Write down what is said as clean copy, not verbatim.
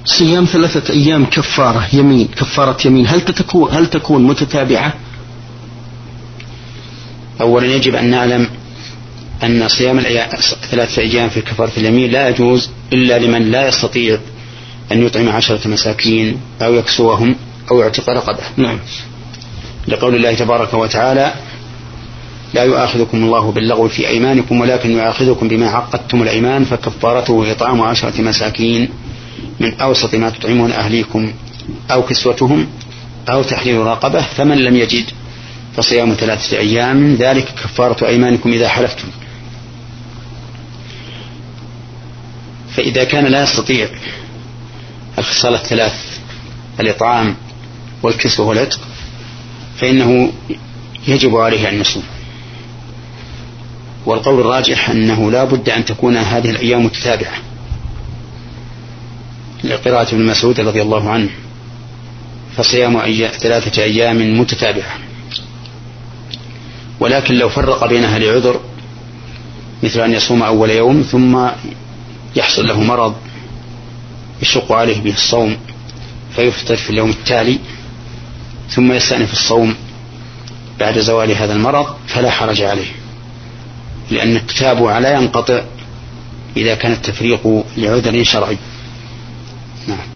صيام 3 أيام كفارة يمين هل تكون متتابعة؟ أولا يجب أن نعلم أن صيام 3 أيام في كفارة اليمين لا يجوز إلا لمن لا يستطيع أن يطعم 10 مساكين أو يكسوهم أو يعتق رقبة. نعم. لقول الله تبارك وتعالى: لا يؤاخذكم الله باللغو في أيمانكم ولكن يؤاخذكم بما عقدتم الأيمان فكفارته إطعام 10 مساكين من أوسط ما تطعمون أهليكم أو كسوتهم أو تحرير رقبة، فمن لم يجد فصيام 3 أيام ذلك كفارة أيمانكم إذا حلفتم. فإذا كان لا يستطيع الخصال 3 الإطعام والكسوة والعتق فإنه يجب عليه أن يصوم. والقول الراجح أنه لا بد أن تكون هذه الأيام متتابعة لقراءة ابن مسعود رضي الله عنه: فصيام 3 أيام متتابعة. ولكن لو فرق بينها لعذر مثل أن يصوم أول يوم ثم يحصل له مرض يشق عليه به الصوم فيفطر في اليوم التالي ثم يستأنف الصوم بعد زوال هذا المرض فلا حرج عليه، لأن التتابع لا ينقطع إذا كان التفريق لعذر شرعي. نعم.